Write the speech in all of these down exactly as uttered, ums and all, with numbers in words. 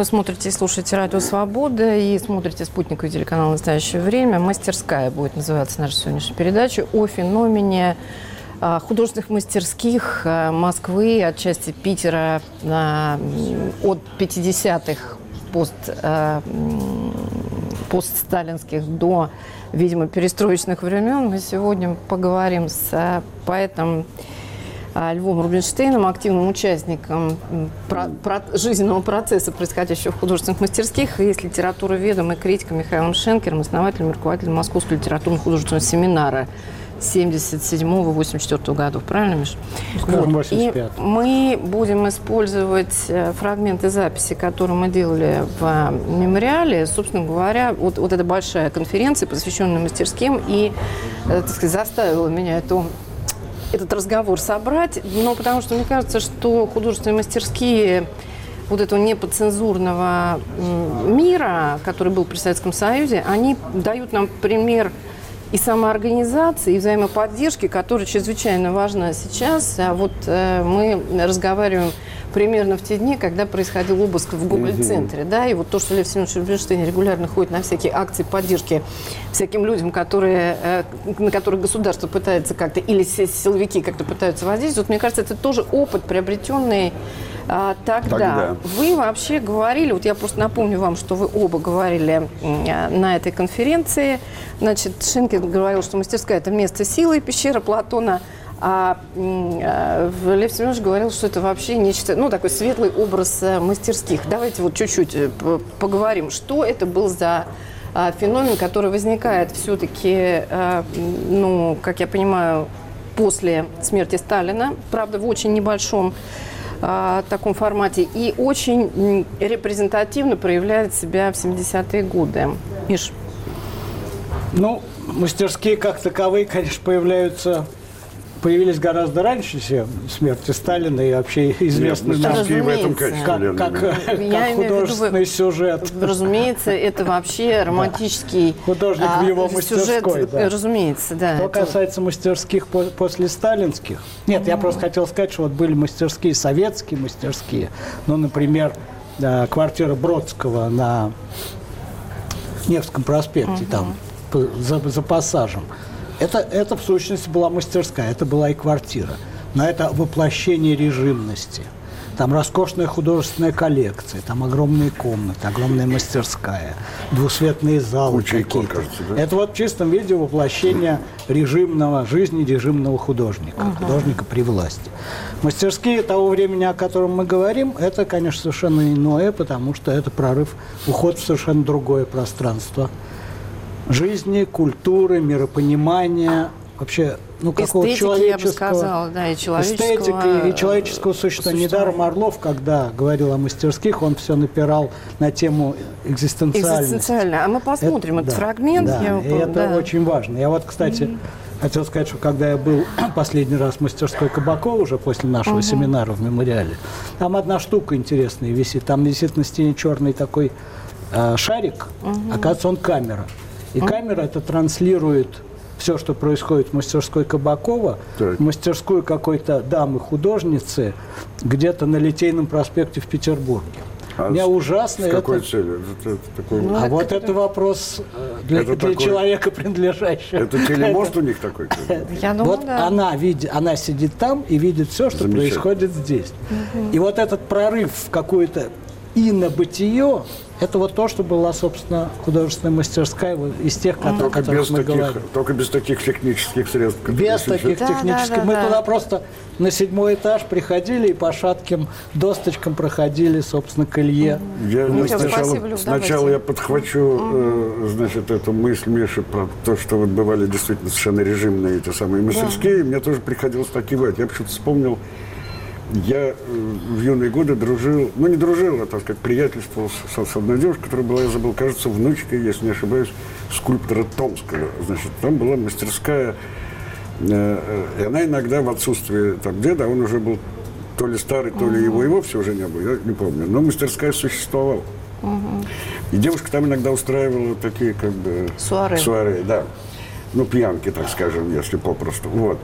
Вы смотрите и слушаете «Радио Свобода» и смотрите спутниковый телеканал «Настоящее время». «Мастерская» будет называться наша сегодняшняя передача о феномене художественных мастерских Москвы, отчасти Питера от пятидесятых пост, постсталинских до, видимо, перестроечных времен. Мы сегодня поговорим с поэтом Львом Рубинштейном, активным участником про, про, жизненного процесса, происходящего в художественных мастерских, и с литературоведом и критиком Михаилом Шенкером, основателем и руководителем Московского литературно-художественного семинара семьдесят седьмого — восемьдесят четвёртого годов. Правильно, Миш? Вот. И мы будем использовать фрагменты записи, которые мы делали в мемориале. Собственно говоря, вот, вот эта большая конференция, посвященная мастерским, и, так сказать, заставила меня эту этот разговор собрать, но потому что мне кажется, что художественные мастерские вот этого неподцензурного мира, который был при Советском Союзе, они дают нам пример и самоорганизации, и взаимоподдержки, которая чрезвычайно важна сейчас. А вот э, мы разговариваем примерно в те дни, когда происходил обыск в Гоголь-центре, mm-hmm. да, и вот то, что Лев Семенович Рубинштейн регулярно ходит на всякие акции поддержки всяким людям, которые, э, на которых государство пытается как-то, или силовики как-то пытаются воздействовать, вот, мне кажется, это тоже опыт, приобретенный а, тогда. тогда. Вы вообще говорили, вот я просто напомню вам, что вы оба говорили а, на этой конференции, значит, Шенкер говорил, что мастерская – это место силы, пещера Платона. А, а Лев Семенович говорил, что это вообще нечто, ну, такой светлый образ мастерских. Давайте вот чуть-чуть поговорим, что это был за а, феномен, который возникает все-таки, а, ну, как я понимаю, после смерти Сталина, правда, в очень небольшом а, таком формате, и очень репрезентативно проявляет себя в семидесятые годы. Миш? Ну, мастерские как таковые, конечно, появляются... появились гораздо раньше смерти Сталина и вообще известны нам в этом качестве, как, как, как художественный виду, сюжет. Разумеется, это вообще романтический да. художник а, в его мастерской. Сюжет, да. Разумеется, да. Что это... касается мастерских по- после сталинских, нет, mm-hmm. я просто хотел сказать, что вот были мастерские, советские мастерские, ну, например, да, квартира Бродского на Невском проспекте, mm-hmm. там, за, за пассажем. Это, это, в сущности, была мастерская, это была и квартира. Но это воплощение режимности. Там роскошная художественная коллекция, там огромные комнаты, огромная мастерская, двусветные залы какие-то. Кажется, да? Это вот в чистом виде воплощение режимного жизни, режимного художника, uh-huh. художника при власти. Мастерские того времени, о котором мы говорим, это, конечно, совершенно иное, потому что это прорыв, уход в совершенно другое пространство жизни, культуры, миропонимания, вообще, ну, какого-то человеческого, я бы сказала, да, и человеческого, эстетики и человеческого существования. Недаром Орлов, когда говорил о мастерских, он все напирал на тему экзистенциальности. Экзистенциально. А мы посмотрим это, этот да, фрагмент. Да, я и это да. очень важно. Я вот, кстати, mm-hmm. хотел сказать, что когда я был последний раз в мастерской Кабакова, уже после нашего mm-hmm. семинара в мемориале, там одна штука интересная висит. Там висит на стене черный такой э, шарик, mm-hmm. оказывается, он камера. И mm-hmm. камера это транслирует все, что происходит в мастерской Кабакова, так. в мастерскую какой-то дамы-художницы где-то на Литейном проспекте в Петербурге. А Меня ужасно с какой это... целью? Это, это такой... ну, а это вот это вопрос для, это для такой... человека, принадлежащего. Это телемост у них такой? Я думаю, вот да. она, видит, она сидит там и видит все, что происходит здесь. Угу. И вот этот прорыв в какую-то инобытие, это вот то, что была, собственно, художественная мастерская вот, из тех, о которых мы таких, говорим. Только без таких технических средств. Без таких да, технических. Да, да, мы да. туда просто на седьмой этаж приходили и по шатким досточкам проходили, собственно, к Илье. Я, ну, сначала спасибо, сначала я подхвачу mm-hmm. э, значит, эту мысль Миши про то, что вот бывали действительно совершенно режимные эти самые мастерские. Да. Мне тоже приходилось так кивать. Я почему-то вспомнил, я в юные годы дружил, ну не дружил, а так сказать, приятельствовал с, с одной девушкой, которая была, я забыл, кажется, внучкой, если не ошибаюсь, скульптора Томского. Значит, там была мастерская, э, и она иногда в отсутствие там деда, он уже был то ли старый, то ли его и вовсе уже не было, я не помню, но мастерская существовала. Uh-huh. И девушка там иногда устраивала такие, как бы... Суаре. Суаре, да. Ну, пьянки, так скажем, если попросту. Вот.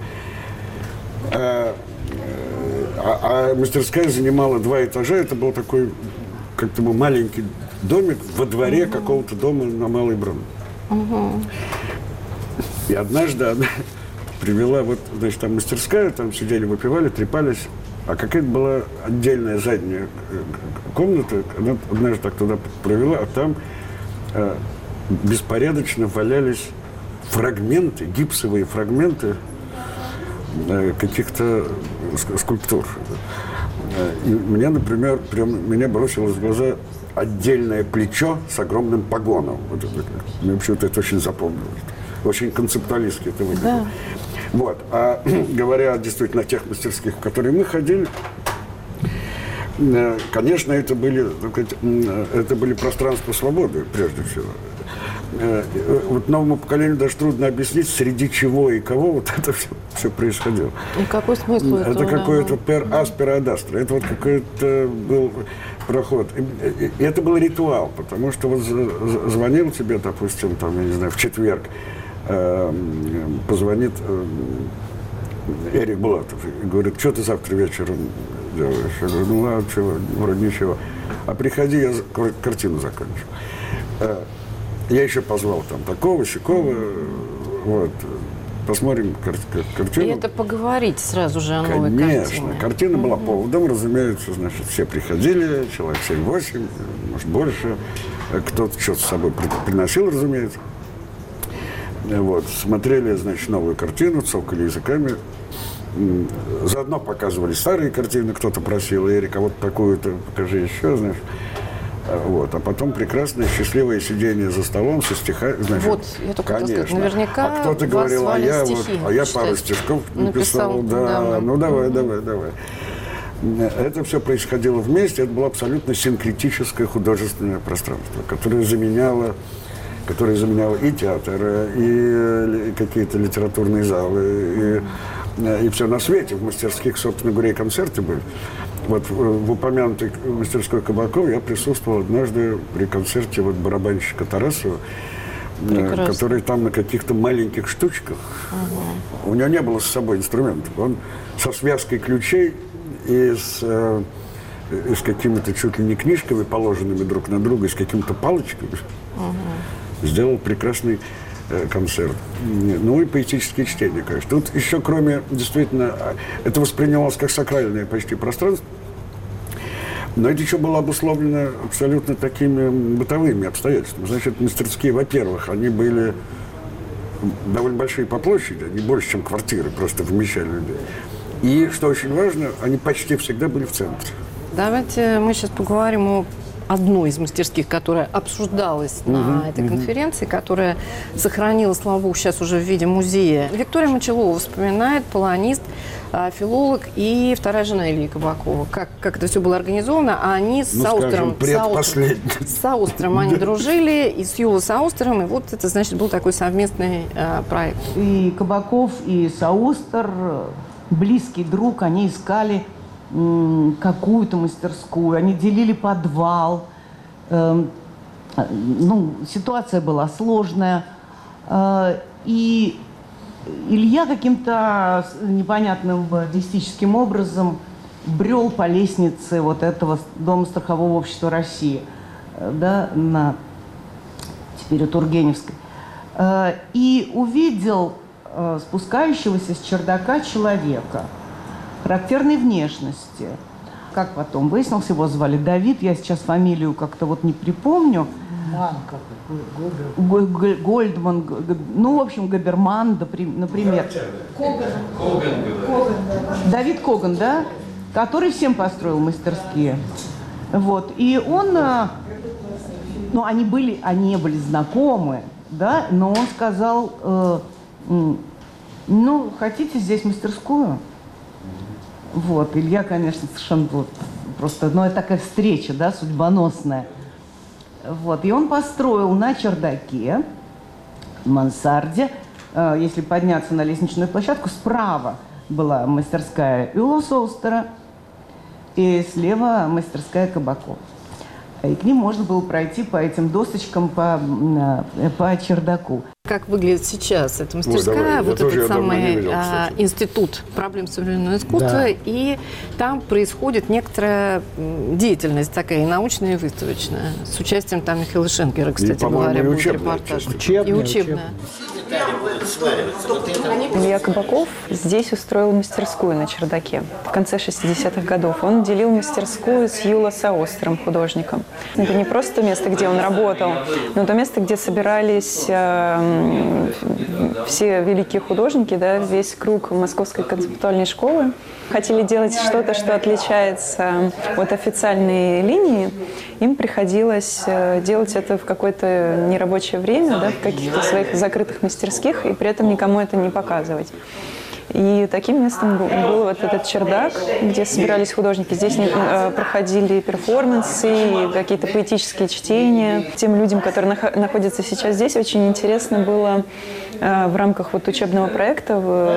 А, А, а мастерская занимала два этажа. Это был такой как-то был маленький домик во дворе угу. какого-то дома на Малой Бронной. Угу. И однажды она привела, вот, значит, там мастерская, там сидели, выпивали, трепались, а какая-то была отдельная задняя комната, она однажды так туда провела, а там э, беспорядочно валялись фрагменты, гипсовые фрагменты э, каких-то скульптур. И мне, например, прям меня бросилось в глаза отдельное плечо с огромным погоном. Вот это, мне почему-то это очень запомнилось. Очень концептуалистски это выглядело. Да. Вот. А говоря действительно о тех мастерских, в которые мы ходили, конечно, это были, это были пространства свободы, прежде всего. Вот новому поколению даже трудно объяснить, среди чего и кого вот это все, все происходило. И какой смысл этого? Это какой-то пер аспера ад астра. Это вот какой-то был проход. И, и это был ритуал, потому что вот звонил тебе, допустим, там, я не знаю, в четверг, э, позвонит э, Эрик Булатов и говорит, что ты завтра вечером делаешь? Я говорю, ну ладно, чего, вроде ничего. А приходи, я картину закончу. Я еще позвал там такого, сякого, вот, посмотрим кар- кар- картину. И это поговорить сразу же о новой картине. Конечно, картине. Картина была mm-hmm. поводом, разумеется, значит, все приходили, человек семь-восемь, может, больше. Кто-то что-то с собой приносил, разумеется. Вот, смотрели, значит, новую картину, цокали языками. Заодно показывали старые картины, кто-то просил, Эрик, а вот такую-то покажи еще, знаешь. Вот. А потом прекрасное, счастливое сидение за столом со стихами. Значит, вот, я только конечно. Хотела сказать, наверняка а кто-то говорил, а я, вот, а я пару стишков написал. написал да, ну давай, mm-hmm. давай, давай. Это все происходило вместе, это было абсолютно синкретическое художественное пространство, которое заменяло, которое заменяло и театр, и какие-то литературные залы, и, и все на свете. В мастерских, собственно говоря, и концерты были. Вот в упомянутой мастерской Кабакова я присутствовал однажды при концерте вот барабанщика Тарасова, Прекрасно. который там на каких-то маленьких штучках. Ага. У него не было с собой инструментов. Он со связкой ключей и с, и с какими-то чуть ли не книжками, положенными друг на друга, и с какими-то палочками ага. сделал прекрасный концерт. Ну и поэтические чтения, конечно. Тут еще кроме, действительно, это воспринималось как сакральное почти пространство, но это еще было обусловлено абсолютно такими бытовыми обстоятельствами. Значит, мастерские, во-первых, они были довольно большие по площади, они больше, чем квартиры, просто вмещали людей. И, что очень важно, они почти всегда были в центре. Давайте мы сейчас поговорим о одной из мастерских, которая обсуждалась uh-huh, на этой uh-huh. конференции, которая сохранила, слава богу, сейчас уже в виде музея. Виктория Мочалова вспоминает, полонист, филолог и вторая жена Ильи Кабакова. Как, как это все было организовано, а они с ну, Аустером, скажем, с Аустером они дружили, и с Юлой Аустером, и вот это, значит, был такой совместный э, проект. И Кабаков, и Аустер, близкий друг, они искали какую-то мастерскую, они делили подвал. Э, ну, ситуация была сложная. Э, и Илья каким-то непонятным мистическим образом брел по лестнице вот этого Дома страхового общества России, э, да, на, теперь у Тургеневской, э, и увидел э, спускающегося с чердака человека характерной внешности. Как потом выяснилось, его звали Давид, я сейчас фамилию как-то вот не припомню. Ман какой? Гольдман, ну, в общем, Габерман, например. Коган. Коган. Давид Коган, да? Который всем построил мастерские. Вот. И он, ну, они были, они были знакомы, да, но он сказал, э, ну, хотите здесь мастерскую? Вот, Илья, конечно, совершенно вот, просто, ну, это такая встреча, да, судьбоносная. Вот, и он построил на чердаке, в мансарде, э, если подняться на лестничную площадку, справа была мастерская Юла Аустера, и слева мастерская Кабакова. И к ним можно было пройти по этим досочкам по, по чердаку. как выглядит сейчас эта мастерская, Ой, давай, вот я тоже этот её давно не самый видел, а, кстати. институт проблем современного искусства, Да. и там происходит некоторая м, деятельность такая и научная, и выставочная, с участием там Михаила Шенкера, кстати по-моему, говоря, и был учебная репортаж. часть. Учебная, И учебная. Илья Кабаков здесь устроил мастерскую на чердаке в конце шестидесятых годов. Он делил мастерскую с Юла Саустером, художником. Это не просто место, где он работал, но то место, где собирались э, все великие художники, да, весь круг Московской концептуальной школы. Хотели делать что-то, что отличается от официальной линии, им приходилось э, делать это в какое-то нерабочее время, да, в каких-то своих закрытых мастерских, и при этом никому это не показывать. И таким местом был, был вот этот чердак, где собирались художники. Здесь э, проходили перформансы, какие-то поэтические чтения. Тем людям, которые нах- находятся сейчас здесь, очень интересно было э, в рамках вот учебного проекта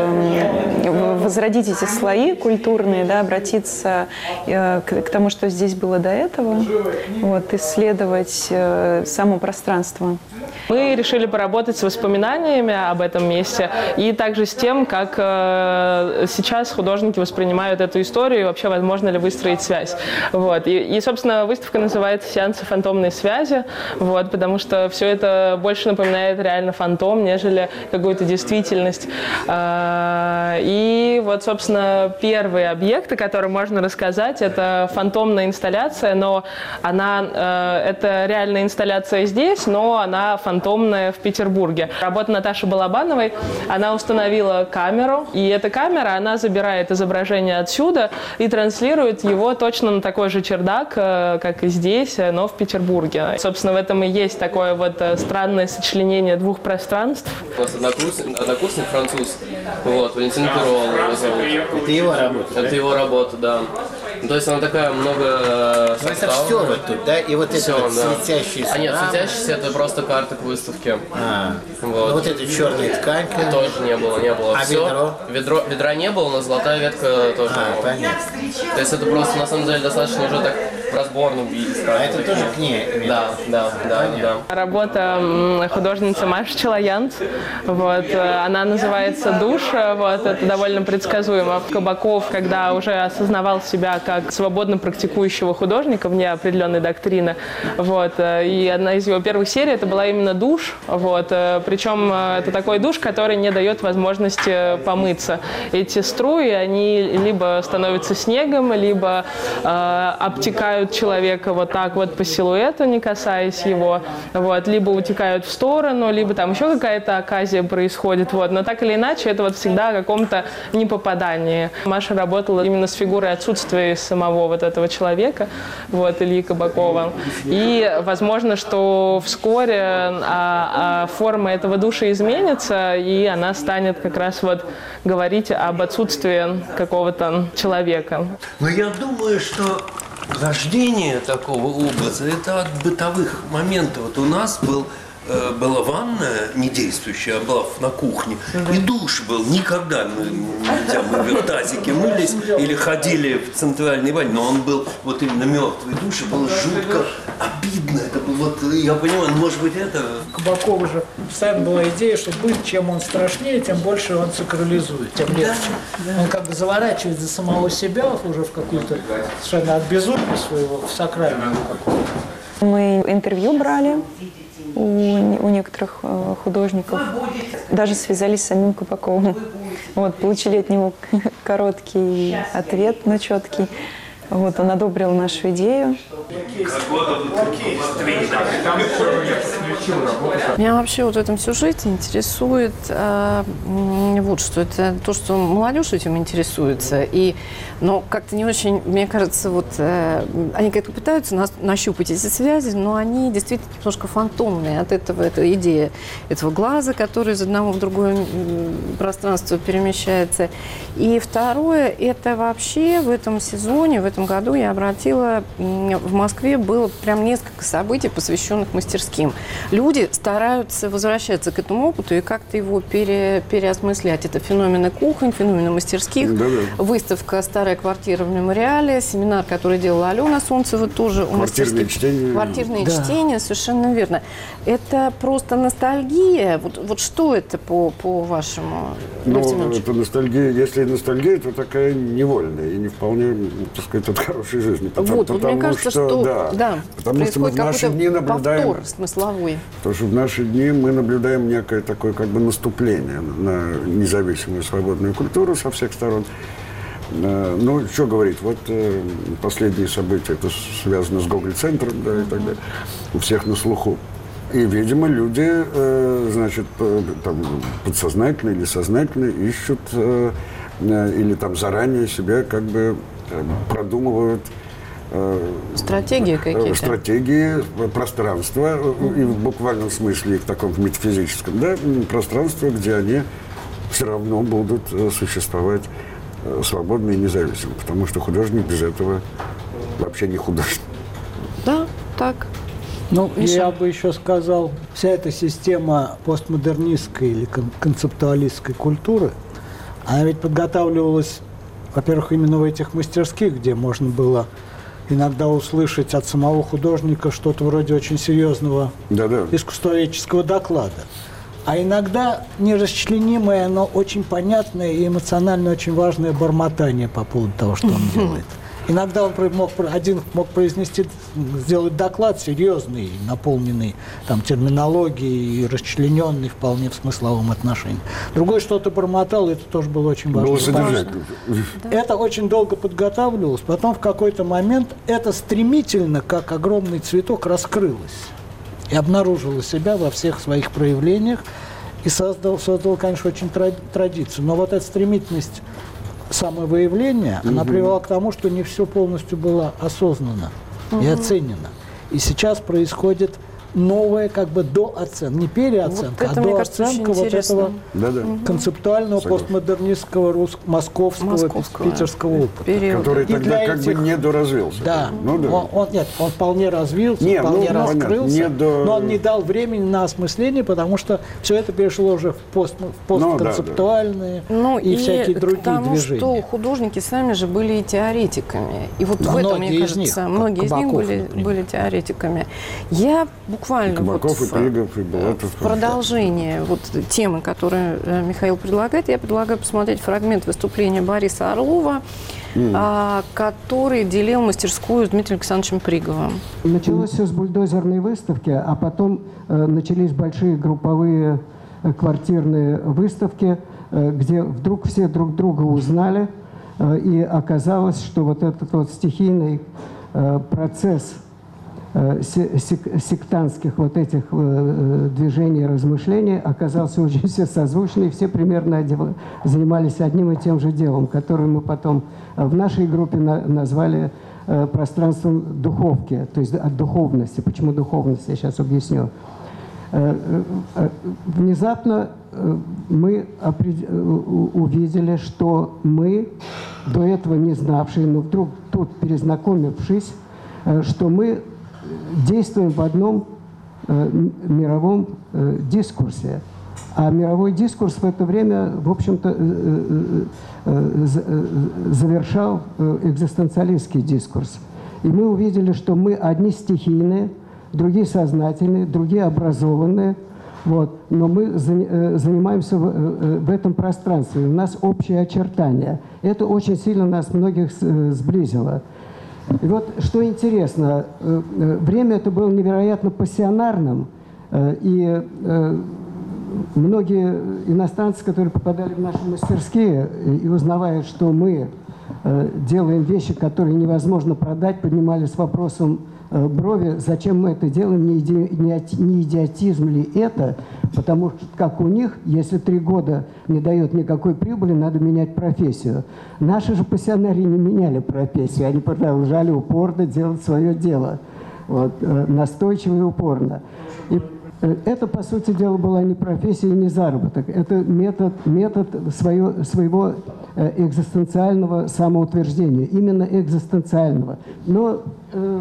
в, возродить эти слои культурные, да, обратиться э, к, к тому, что здесь было до этого, вот, исследовать э, само пространство. Мы решили поработать с воспоминаниями об этом месте и также с тем, как э, сейчас художники воспринимают эту историю и вообще возможно ли выстроить связь. Вот. И, и, собственно, выставка называется «Сеансы фантомной связи», вот, потому что все это больше напоминает реально фантом, нежели какую-то действительность. Э, и вот, собственно, первые объекты, которые можно рассказать, это фантомная инсталляция, но она, э, это реальная инсталляция здесь, но она фантомная в Петербурге. Работа Наташи Балабановой, она установила камеру, и эта камера, она забирает изображение отсюда и транслирует его точно на такой же чердак, как и здесь, но в Петербурге. Собственно, в этом и есть такое вот странное сочленение двух пространств. У нас однокурсник, однокурсник француз, вот, Валентин Перол его зовут. Это его работа, Это да? его работа, да. Ну, то есть она такая много Ну, это все вот тут, да? И вот это Всё, вот да. светящиеся А нет, рамы. светящийся это просто карта к выставке. А, Вот. ну, вот эта черная ткань. Тоже не было, не было. А Всё. ведро? Ведро? Ведра не было, но золотая ветка тоже А, не было. понятно. То есть это просто на самом деле достаточно уже так разборно убили. А это тоже к ней? Да, да, да, да. Работа м, художницы Маши Челоянц, вот, э, она называется «Душа», вот, это довольно предсказуемо. Кабаков, когда уже осознавал себя как свободно практикующего художника вне определенной доктрины, вот, э, и одна из его первых серий это была именно душ, вот, э, причем э, это такой душ, который не дает возможности помыться. Эти струи, они либо становятся снегом, либо э, обтекают человека вот так вот по силуэту, не касаясь его, вот, либо утекают в сторону, либо там еще какая-то оказия происходит, вот, но так или иначе это вот всегда о каком-то непопадании. Маша работала именно с фигурой отсутствия самого вот этого человека, вот, Ильи Кабакова, и возможно, что вскоре а, а форма этого душа изменится, и она станет как раз вот говорить об отсутствии какого-то человека. Но я думаю, что рождение такого образа – это от бытовых моментов. Вот у нас был, э, была ванная не действующая, а была на кухне. И душ был. Никогда мы, нельзя, мы в тазике мылись или ходили в центральный бань, но он был вот именно мертвый душ, и было жутко обидно. Это было, вот, я понимаю, может быть, это… Кабакова же постоянно была идея, что быт, чем он страшнее, тем больше он сакрализует, тем легче. Он как бы заворачивает за самого себя уже в какую-то совершенно от безумия своего, в сакральную какую-то. Мы интервью брали у, у некоторых э, художников, даже связались с самим Кабаковым. Вот, получили от него короткий ответ, но четкий. Вот, он одобрил нашу идею. Меня вообще вот в этом сюжете интересует э, вот что. Это то, что молодежь этим интересуется. И, но как-то не очень, мне кажется, вот э, они как-то пытаются нас, нащупать эти связи, но они действительно немножко фантомные. От этого эта идея этого глаза, который из одного в другое пространство перемещается. И второе, это вообще в этом сезоне, в этом году я обратила, в Москве было прям несколько событий, посвященных мастерским. люди стараются возвращаться к этому опыту и как-то его пере, переосмыслять. Это феномены кухонь, феномены мастерских, Да-да. выставка «Старая квартира» в мемориале, семинар, который делала Алена Солнцева, тоже у Квартирные чтения. Квартирные Да. чтения, совершенно верно. Это просто ностальгия. Вот, вот что это по, по вашему, Ну, Лев Семенович? это ностальгия. Если ностальгия, то такая невольная и не вполне, так сказать, от хорошей жизни. Потому, Вот, вот потому мне кажется, что, да, да, потому что мы в происходит наши какой-то дни наблюдаем, повтор смысловой. потому что в наши дни мы наблюдаем некое такое как бы наступление на независимую свободную культуру со всех сторон. Э, Ну, что говорить, вот э, последние события, это связано с Гоголь-центром, да, и так далее, у всех на слуху. И, видимо, люди, э, значит, п- там, подсознательно или сознательно ищут э, э, или там заранее себя как бы э, продумывают э, Стратегии какие-то. стратегии, э, пространства, э, и в буквальном смысле, и в таком метафизическом, да, м, пространство, где они все равно будут э, существовать э, свободно и независимо, потому что художник без этого вообще не художник. Да, так. Ну, Миша? я бы еще сказал, вся эта система постмодернистской или кон- концептуалистской культуры, она ведь подготавливалась, во-первых, именно в этих мастерских, где можно было иногда услышать от самого художника что-то вроде очень серьезного Да-да. искусствоведческого доклада. А иногда нерасчленимое, но очень понятное и эмоционально очень важное бормотание по поводу того, что он делает. Иногда он про- мог, про- один мог произнести, сделать доклад серьезный, наполненный там, терминологией и расчлененный вполне в смысловом отношении. Другой что-то бормотал, и это тоже было очень важно. Было содержательно. Это очень долго подготавливалось, потом в какой-то момент это стремительно, как огромный цветок, раскрылось и обнаружило себя во всех своих проявлениях и создал, создал, конечно, очень тра- традицию. Но вот эта стремительность самовыявления, она привела к тому, что не все полностью было осознанно и оценено. И сейчас происходит новая как бы дооценка, не переоценка, Вот это, а мне кажется, дооценка очень вот интересно. этого Да-да. концептуального Согласен. постмодернистского рус- московского, Московского питерского опыта. периода. Который И тогда для как этих- бы недоразвился. Да. Ну да. Он, он- нет, он вполне развился, Не, вполне ну, понятно, раскрылся, не до- но он не дал времени на осмысление, потому что все это перешло уже в, пост, в Ну, да, да. постконцептуальные Ну и, всякие другие к тому, движения. что художники сами же были и теоретиками. И вот в Многие этом, мне из кажется, них, как многие из них Кабаков, были, например. были теоретиками. Я буквально Кабаков, вот и Пегов, и Булатов. в продолжение вот темы, которую э, Михаил предлагает, я предлагаю посмотреть фрагмент выступления Бориса Орлова, а, который делил мастерскую с Дмитрием Александровичем Приговым. Началось все с бульдозерной выставки, а потом э, начались большие групповые э, квартирные выставки, э, где вдруг все друг друга узнали, э, и оказалось, что вот этот вот стихийный э, процесс э, се- сек- сектантских вот этих э, движений и размышлений оказался очень все созвучный, все примерно одев- занимались одним и тем же делом, которое мы потом э, в нашей группе на- назвали э, пространством духовки, то есть от духовности. Почему духовность, я сейчас объясню. Э, э, э, Внезапно э, мы опред- э, у- увидели, что мы, до этого не знавшие, но вдруг тут перезнакомившись, э, что мы действуем в одном э, м- мировом э, дискурсе. А мировой дискурс в это время, в общем-то, э, э, э, з- э, завершал э, экзистенциалистский дискурс. И мы увидели, что мы одни стихийные, другие сознательные, другие образованные, вот. Но мы за- э, занимаемся в, э, в этом пространстве, у нас общие очертания. Это очень сильно нас многих с- э, сблизило. И вот что интересно, э, э, время это было невероятно пассионарным, э, и э, многие иностранцы, которые попадали в наши мастерские и, и узнавая, что мы э, делаем вещи, которые невозможно продать, поднимали с вопросом э, брови, зачем мы это делаем, не, иди, не, ати- не идиотизм ли это, потому что, как у них, если три года не дает никакой прибыли, надо менять профессию. Наши же пассионарии не меняли профессию, они продолжали упорно делать свое дело, вот, э, настойчиво и упорно. И э, это, по сути дела, была не профессия и не заработок. Это метод, метод свое, своего э, экзистенциального самоутверждения, именно экзистенциального. Но э,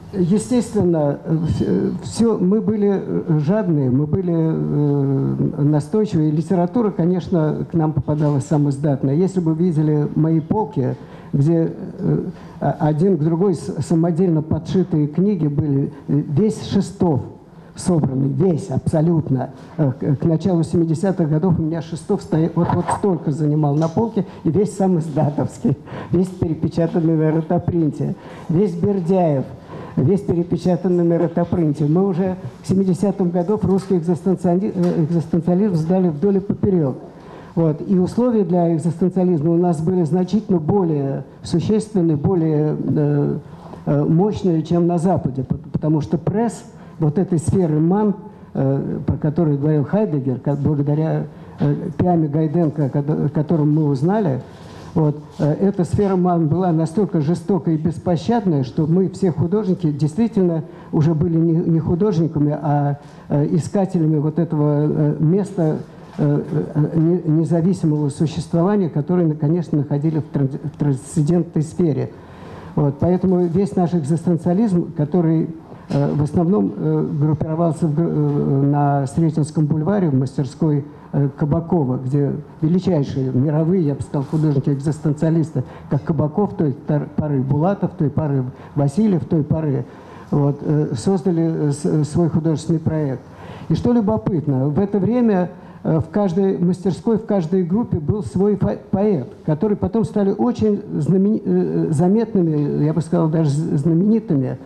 естественно, все, мы были жадные, мы были э, настойчивые. Литература, конечно, к нам попадалась самая издатная. Если бы видели мои полки, где э, один к другой самодельно подшитые книги были, весь Шестов собранный, весь абсолютно. К началу семидесятых годов у меня Шестов стоял, вот, вот столько занимал на полке, и весь сам издатовский, весь перепечатанный на ротопринте, весь Бердяев, весь перепечатанный на ротопринте. Мы уже к семидесятым годам русский экзистенциализм, экзистенциализм сдали вдоль и поперек. Вот. И условия для экзистенциализма у нас были значительно более существенные, более э, э, мощные, чем на Западе, потому что пресс вот этой сферы МАН, э, про которую говорил Хайдеггер, как, благодаря э, Пиаме Гайденко, о котором мы узнали, вот, э, эта сфера МАН была настолько жестокой и беспощадной, что мы, все художники, действительно уже были не, не художниками, а э, искателями вот этого э, места э, э, независимого существования, которое, конечно, находили в, транс, в трансцендентной сфере. Вот, поэтому весь наш экзистенциализм, который в основном группировался на Сретенском бульваре в мастерской Кабакова, где величайшие мировые, я бы сказал, художники-экзистенциалисты, как Кабаков той поры, Булатов той поры, Васильев той поры, вот, создали свой художественный проект. И что любопытно, в это время в каждой мастерской, в каждой группе был свой поэт, который потом стали очень знамени... заметными, я бы сказал, даже знаменитыми,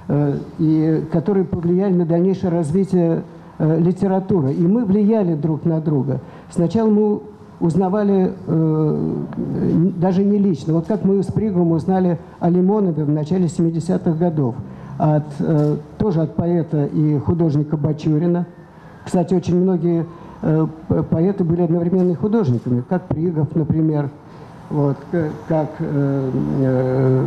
и которые повлияли на дальнейшее развитие э, литературы. И мы влияли друг на друга. Сначала мы узнавали, э, даже не лично, вот как мы с Пригом узнали о Лимонове в начале семидесятых годов, от, э, тоже от поэта и художника Бачурина. Кстати, очень многие э, поэты были одновременно и художниками, как Пригов, например, вот, как... Э, э,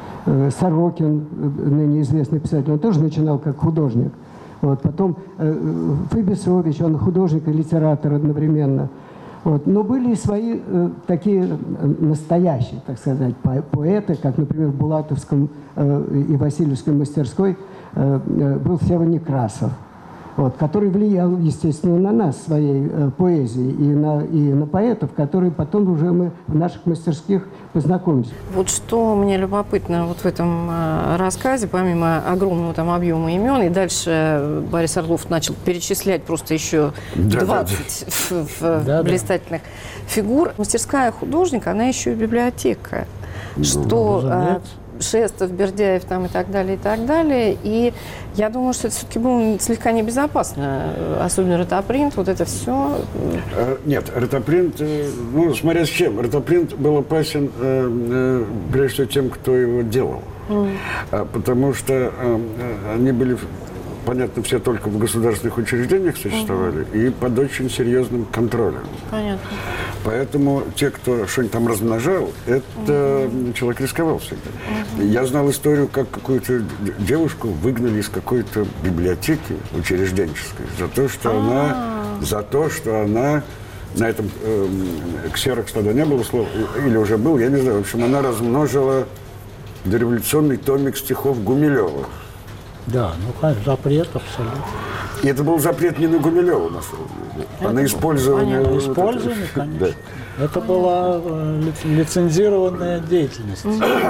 Сорокин, ныне известный писатель, он тоже начинал как художник. Вот. Потом э, Фебисович, он художник и литератор одновременно. Вот. Но были и свои э, такие настоящие, так сказать, по поэты, как, например, в Булатовском э, и Васильевской мастерской э, э, был Сева Некрасов, вот, который влиял, естественно, на нас своей э, поэзией и на, и на поэтов, которые потом уже мы в наших мастерских познакомились. Вот что мне любопытно вот в этом э, рассказе, помимо огромного там объема имен, и дальше Борис Орлов начал перечислять просто еще двадцать да, да, да. блистательных да. фигур. Мастерская художника, она еще и библиотека, ну, что... Э, Шестов, Бердяев там и так далее, и так далее. И я думаю, что это все-таки было слегка небезопасно, особенно ротопринт, вот это все. Нет, ротопринт, ну, смотря с чем. Ротопринт был опасен, прежде всего, тем, кто его делал. Mm. Потому что они были, понятно, все только в государственных учреждениях существовали mm-hmm. и под очень серьезным контролем. Понятно. Поэтому те, кто что-нибудь там размножал, это mm-hmm. человек рисковал всегда. Mm-hmm. Я знал историю, как какую-то девушку выгнали из какой-то библиотеки учрежденческой за то, что ah. она, за то, что она на этом э, ксерокс тогда не было слова, или уже был, я не знаю. В общем, она размножила дореволюционный томик стихов Гумилева. Да, ну как запрет абсолютно. И это был запрет не на Гумилева, на самом деле, а на использование. На использование, конечно. Да. Это была э, лицензированная деятельность.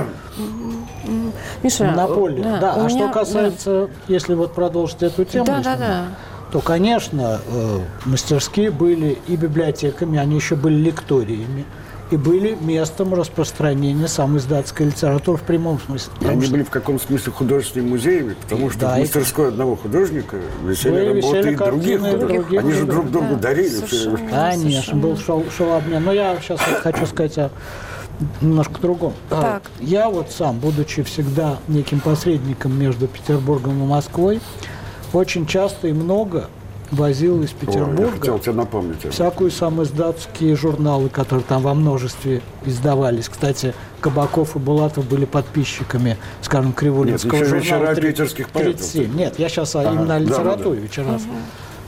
Миша, монополия. Да, да. А меня, что касается, да. если вот продолжить эту тему, да, да, да. то, конечно, э, мастерские были и библиотеками, они еще были лекториями. И были местом распространения самоиздатской литературы в прямом смысле. Они что... были в каком смысле художественными музеями, потому что да, в мастерской одного художника висели работы и других художников. Они же друг другу да, дарили. Совершенно, конечно, совершенно. Был шел, шел обмен. Но я сейчас хочу сказать о немножко другом. Так. Я вот сам, будучи всегда неким посредником между Петербургом и Москвой, очень часто и много возил из Петербурга. О, я хотел тебе напомнить. Всякую самоиздатские журналы, которые там во множестве издавались. Кстати, Кабаков и Булатов были подписчиками, скажем, Кривулинского Нет, журнала вечера питерских поэтов. тридцать семь. Нет, я сейчас ага, именно о литературе, да, вечера.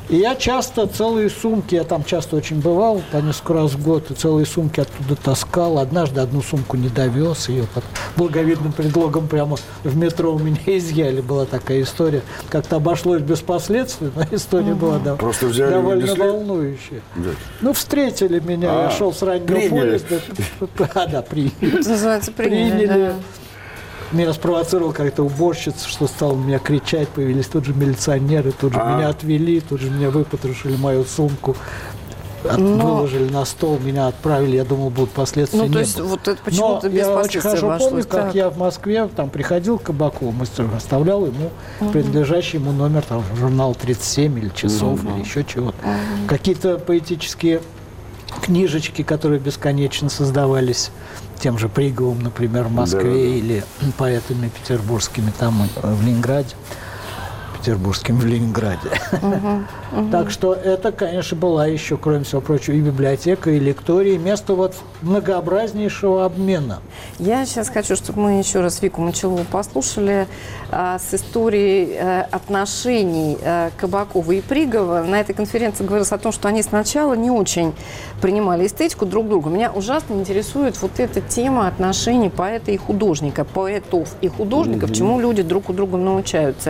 И я часто целые сумки, я там часто очень бывал, по несколько раз в год, и целые сумки оттуда таскал. Однажды одну сумку не довез, ее под благовидным предлогом прямо в метро у меня изъяли. Была такая история. Как-то обошлось без последствий, но история угу. была да, Просто взяли довольно волнующая. Да. Ну, встретили меня, а, я шел с раннего поезда. А, да, приняли. Это называется приняли, приняли. Да. Меня спровоцировала какая-то уборщица, что стала на меня кричать, появились тут же милиционеры, тут же а. меня отвели, тут же меня выпотрошили мою сумку, от, Но... выложили на стол, меня отправили, я думал, будут последствия. Ну, то есть, вот это почему-то без я очень хорошо обошлось, помню, как так. я в Москве там приходил к Кабакову, мастер, оставлял ему угу. принадлежащий ему номер, там, журнал тридцать семь или часов, угу. или еще чего-то. Угу. Какие-то поэтические книжечки, которые бесконечно создавались тем же Приговым, например, в Москве, да, да. или поэтами петербургскими там в Ленинграде. Петербургским в Ленинграде. Uh-huh, uh-huh. Так что это, конечно, была еще, кроме всего прочего, и библиотека, и лектория, и место вот многообразнейшего обмена. Я сейчас хочу, чтобы мы еще раз Вику Мочалову послушали а, с историей а, отношений а, Кабакова и Пригова. На этой конференции говорилось о том, что они сначала не очень принимали эстетику друг друга. Меня ужасно интересует вот эта тема отношений поэта и художника, поэтов и художников, uh-huh. чему люди друг у друга научаются.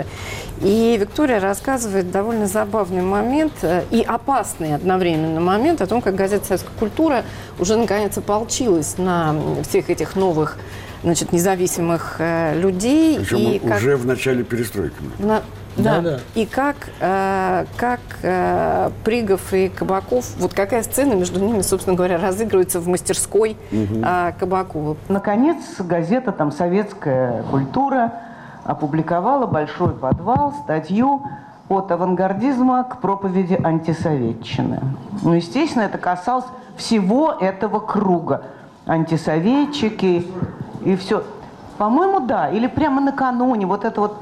И Виктория рассказывает довольно забавный момент и опасный одновременно момент о том, как газета «Советская культура» уже наконец ополчилась на всех этих новых, значит, независимых э, людей. Причем и уже как... в начале перестройки. На... Да. Да, да. И как, э, как э, Пригов и Кабаков, вот какая сцена между ними, собственно говоря, разыгрывается в мастерской угу. э, Кабакова. Наконец, газета там «Советская культура» опубликовала «Большой подвал», статью «От авангардизма к проповеди антисоветчины». Ну, естественно, это касалось всего этого круга. Антисоветчики и все. По-моему, да. Или прямо накануне вот это вот.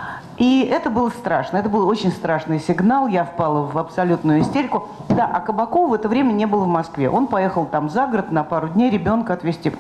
И это было страшно. Это был очень страшный сигнал. Я впала в абсолютную истерику. Да, а Кабакова в это время не было в Москве. Он поехал там за город на пару дней ребенка отвезти.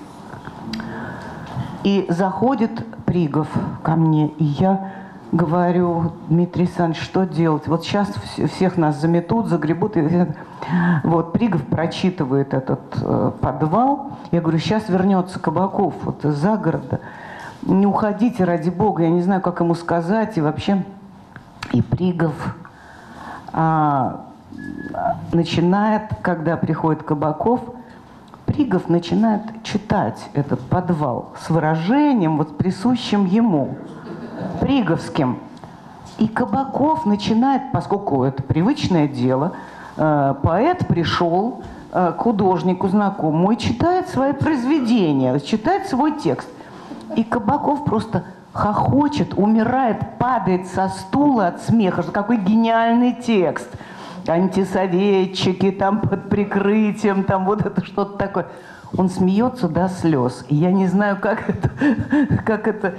И заходит Пригов ко мне, и я говорю: Дмитрий Александрович, что делать? Вот сейчас всех нас заметут, загребут. И... Вот, Пригов прочитывает этот э, подвал. Я говорю: сейчас вернется Кабаков вот из-за города. Не уходите, ради бога. Я не знаю, как ему сказать. И вообще, и Пригов а, начинает, когда приходит Кабаков, Пригов начинает читать этот подвал с выражением, вот присущим ему, приговским. И Кабаков начинает, поскольку это привычное дело, э, поэт пришел э, к художнику знакомому и читает свои произведения, читает свой текст. И Кабаков просто хохочет, умирает, падает со стула от смеха. Что какой гениальный текст! Антисоветчики там под прикрытием, там вот это что-то такое. Он смеется до слез. И я не знаю, как это... Как это...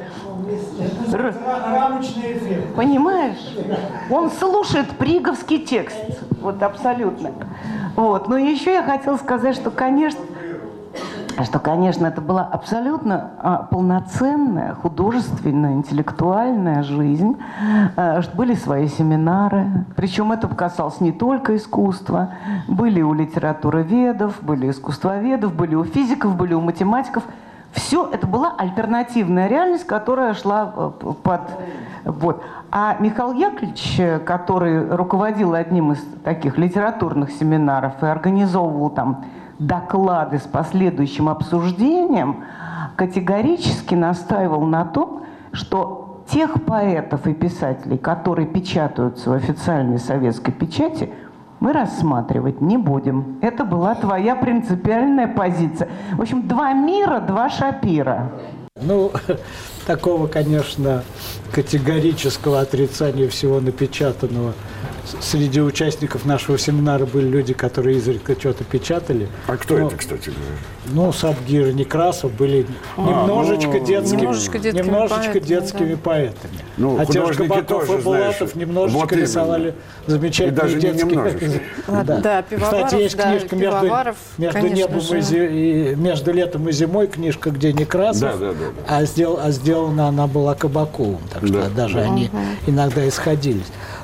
Понимаешь? Он слушает приговский текст. Вот абсолютно. Вот. Но еще я хотела сказать, что, конечно... что, конечно, это была абсолютно а, полноценная, художественная, интеллектуальная жизнь. А, были свои семинары. Причем это касалось не только искусства. Были у литературоведов, были у искусствоведов, были у физиков, были у математиков. Все это была альтернативная реальность, которая шла под... Вот. А Михаил Яковлевич, который руководил одним из таких литературных семинаров и организовывал там доклады с последующим обсуждением, категорически настаивал на том, что тех поэтов и писателей, которые печатаются в официальной советской печати, мы рассматривать не будем. Это была твоя принципиальная позиция. В общем, два мира, два Шапира. Ну, такого, конечно, категорического отрицания всего напечатанного. Среди участников нашего семинара были люди, которые изредка что-то печатали. А кто но, это, кстати говоря? Ну, Сабгир и Некрасов были а, немножечко, ну, детскими, немножечко детскими, немножечко поэтами, детскими да. поэтами. Ну, а те же Кабаков тоже, и Булатов знаешь, немножечко вот рисовали замечательные и даже детские... Не немножечко. да, да. да, Пивоваров, кстати, есть да, книжка между, между, небом и зи... и между летом и зимой, книжка, где Некрасов, да, да, да, да. А, сдел... а сделана она была Кабаковым, так что да. даже угу. они иногда исходились.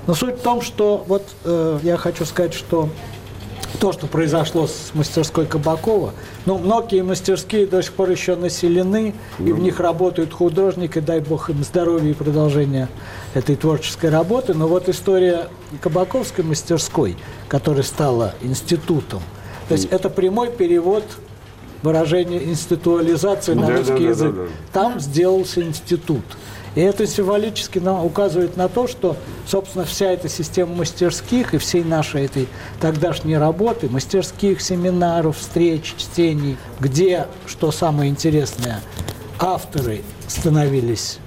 Но суть в том, что вот э, я хочу сказать, что то, что произошло с мастерской Кабакова, ну, многие мастерские до сих пор еще населены, и в них работают художники, дай бог им здоровья и продолжения этой творческой работы. Но вот история Кабаковской мастерской, которая стала институтом, то есть это прямой перевод выражения институализации на да, русский да, язык. Да, да, да. Там сделался институт. И это символически нам указывает на то, что, собственно, вся эта система мастерских и всей нашей этой тогдашней работы, мастерских, семинаров, встреч, чтений, где, что самое интересное, авторы становились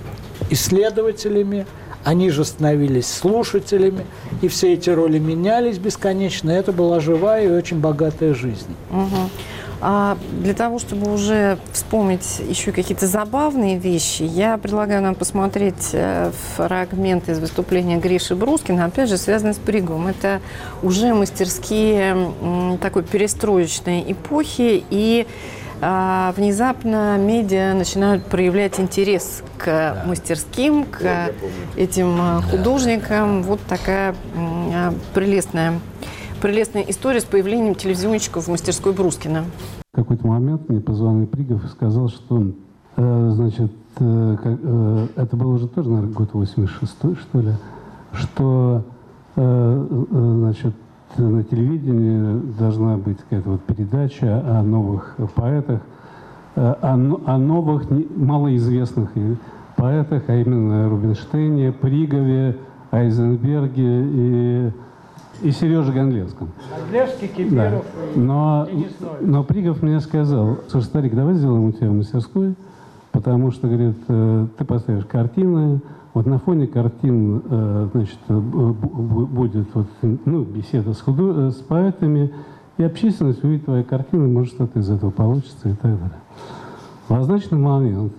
исследователями, они же становились слушателями, и все эти роли менялись бесконечно. Это была живая и очень богатая жизнь. Угу. А для того, чтобы уже вспомнить еще какие-то забавные вещи, я предлагаю нам посмотреть фрагмент из выступления Гриши Брускина, опять же, связанный с Приговым. Это уже мастерские такой перестроечной эпохи, и а, внезапно медиа начинают проявлять интерес к да. мастерским, к да, этим художникам. Да. Вот такая а, прелестная Прелестная история с появлением телевизионщиков в мастерской Брускина. В какой-то момент мне позвонил Пригов и сказал, что, э, значит, э, э, это было уже тоже, наверное, год восемьдесят шестой, что ли, что, э, э, значит, на телевидении должна быть какая-то вот передача о новых поэтах, э, о, о новых, не, малоизвестных поэтах, а именно Рубинштейне, Пригове, Айзенберге и... и Сереже Гондлевском. Гондлевский, Кипиров да. но, но Пригов мне сказал: слушай, старик, давай сделаем у тебя в мастерской, потому что, говорит, ты поставишь картины, вот на фоне картин, значит, будет вот, ну, беседа с, худо... с поэтами, и общественность увидит твои картины, может, что-то из этого получится и так далее. В означенный момент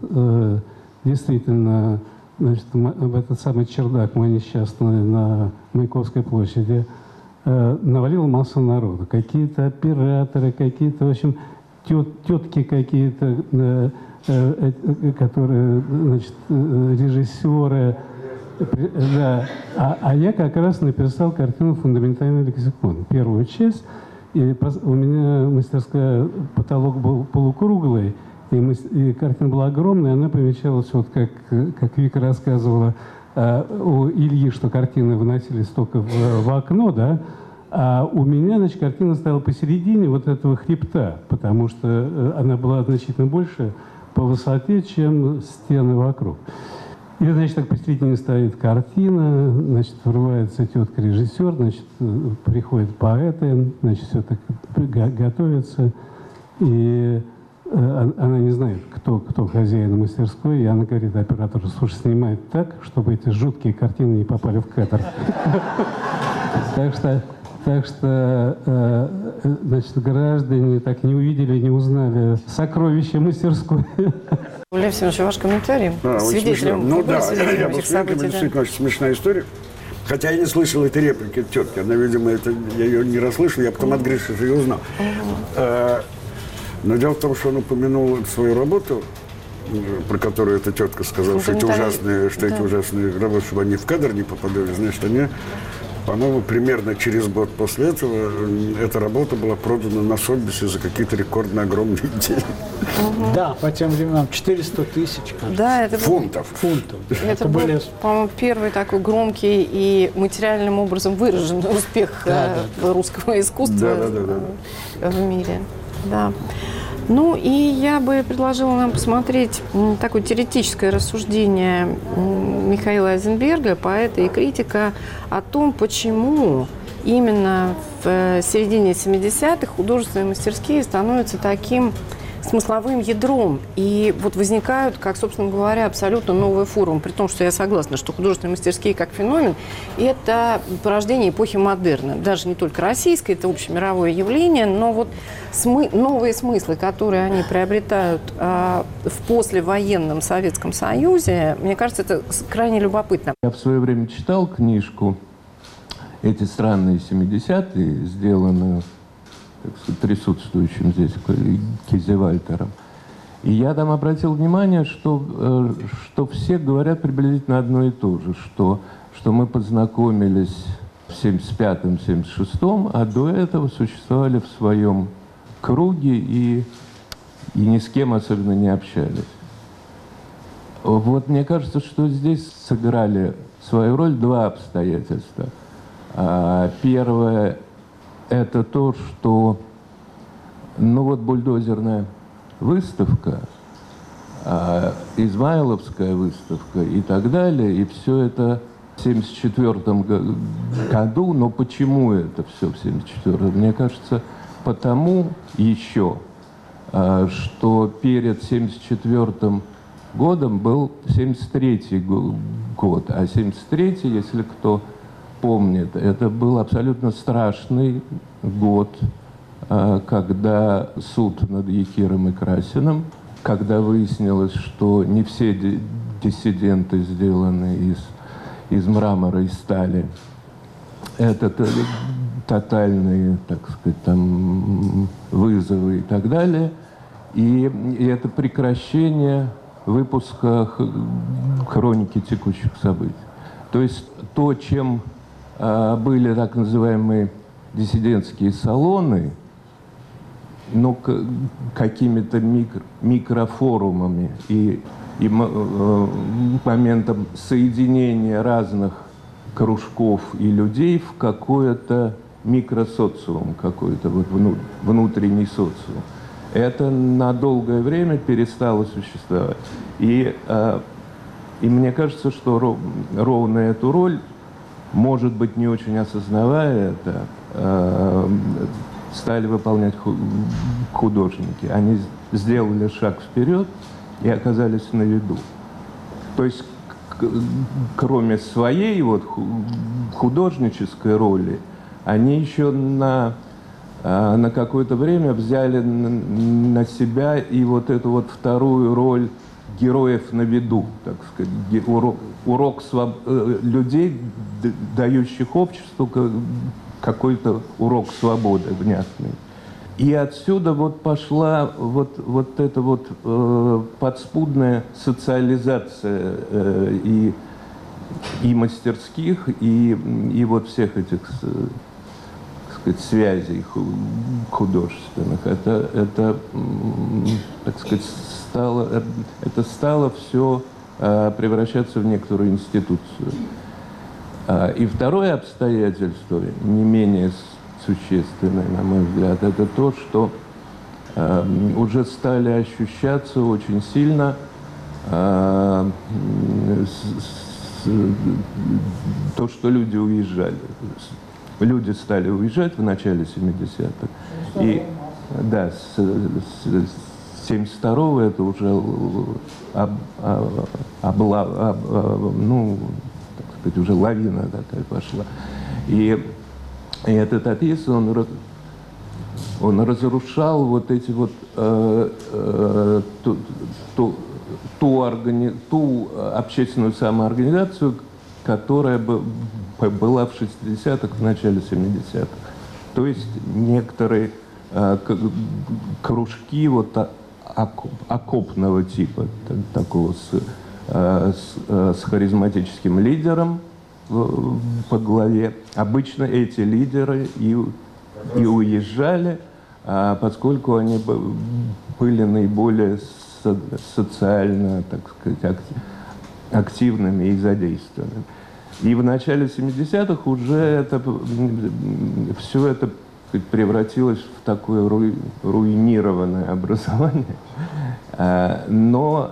действительно, значит, в этот самый чердак мой несчастный на Маяковской площади навалила масса народу. Какие-то операторы, какие-то, в общем, тет, тетки какие-то, э, э, которые, значит, режиссеры. Да. А, а я как раз написал картину «Фундаментальный лексикон», первую часть. И у меня мастерская, потолок был полукруглый, и, мы, и картина была огромная, она помещалась, вот как, как Вика рассказывала, у Ильи, что картины выносились только в, в окно, да, а у меня, значит, картина стояла посередине вот этого хребта, потому что она была значительно больше по высоте, чем стены вокруг. И, значит, так посередине стоит картина, значит, врывается тетка-режиссер, значит, приходят поэты, значит, все так готовится, и она не знает, кто, кто хозяин мастерской, и она говорит оператору: слушай, снимай так, чтобы эти жуткие картины не попали в кадр. Так что, так что, значит, граждане так не увидели, не узнали сокровища мастерской. Лев Семенович, ваш комментарий? А, свидетелем, ну да, свидетелем я был свидетелем, действительно очень смешная история. Хотя я не слышал этой реплики тетки. Она, видимо, это, я ее не расслышал, я потом от Гриши же ее узнал. Uh-huh. Но дело в том, что он упомянул свою работу, про которую эта тетка сказала, что эти ужасные, что да. эти ужасные работы, чтобы они в кадр не попадали. Значит, они, по-моему, примерно через год после этого эта работа была продана на Сотбисе за какие-то рекордно огромные деньги. Угу. Да, по тем временам четыреста тысяч, да, это фунтов. фунтов. Это, это был, были... по-моему, первый такой громкий и материальным образом выраженный успех да, да, русского да. искусства да, да, да, да. в мире. Да. Ну и я бы предложила нам посмотреть такое теоретическое рассуждение Михаила Айзенберга, поэта и критика, о том, почему именно в середине семидесятых художественные мастерские становятся таким смысловым ядром. И вот возникают, как, собственно говоря, абсолютно новые формы. При том, что я согласна, что художественные мастерские как феномен – это порождение эпохи модерна. Даже не только российской, это общемировое явление, но вот смы- новые смыслы, которые они приобретают а, в послевоенном Советском Союзе, мне кажется, это крайне любопытно. Я в свое время читал книжку «Эти странные семидесятые», сделанную, так сказать, присутствующим здесь Кизевальтером. И я там обратил внимание, что, что все говорят приблизительно одно и то же, что, что мы познакомились в семьдесят пятом — семьдесят шестом, а до этого существовали в своем круге и, и ни с кем особенно не общались. Вот мне кажется, что здесь сыграли свою роль два обстоятельства. Первое – это то, что ну вот бульдозерная выставка, Измайловская выставка и так далее, и все это в семьдесят четвёртом году. Но почему это все в семьдесят четвёртом? Мне кажется, потому еще, что перед семьдесят четвёртым годом был семьдесят третий год, а семьдесят третий, если кто помнит, это был абсолютно страшный год, когда суд над Якиром и Красиным, когда выяснилось, что не все диссиденты сделаны из, из мрамора и стали. Это тотальные, так сказать, там, вызовы и так далее. И, и это прекращение выпуска хроники текущих событий. То есть то, чем а, были так называемые диссидентские салоны, но к, какими-то микро, микрофорумами и, и э, моментом соединения разных кружков и людей в какой-то микросоциум, какой-то вот вну, внутренний социум. Это на долгое время перестало существовать. И, э, и мне кажется, что ров, ровно эту роль, может быть, не очень осознавая это, э, стали выполнять художники. Они сделали шаг вперед и оказались на виду. То есть, кроме своей вот художнической роли, они еще на, на какое-то время взяли на себя и вот эту вот вторую роль героев на виду, так сказать, урок, урок своб... людей, дающих обществу какой-то урок свободы внятный. И отсюда вот пошла вот, вот эта вот э, подспудная социализация э, и, и мастерских, и, и вот всех этих, так сказать, связей художественных. Это, это, так сказать, стало, это стало все э, превращаться в некоторую институцию. И второе обстоятельство, не менее существенное, на мой взгляд, это то, что э, уже стали ощущаться очень сильно э, с, с, то, что люди уезжали. Люди стали уезжать в начале семидесятых. И да, с, с семьдесят второго это уже об, об, обла, об, ну, уже лавина такая пошла. И, и этот атеист, он, он разрушал вот эти вот э, э, ту, ту, ту, органи, ту общественную самоорганизацию, которая бы, была в шестидесятых, в начале семидесятых. То есть некоторые э, кружки вот окоп, окопного типа, так, такого с С, с харизматическим лидером по главе. Обычно эти лидеры и, и уезжали, поскольку они были наиболее социально, так сказать, активными и задействованными. И в начале семидесятых уже это, все это превратилось в такое ру, руинированное образование. Но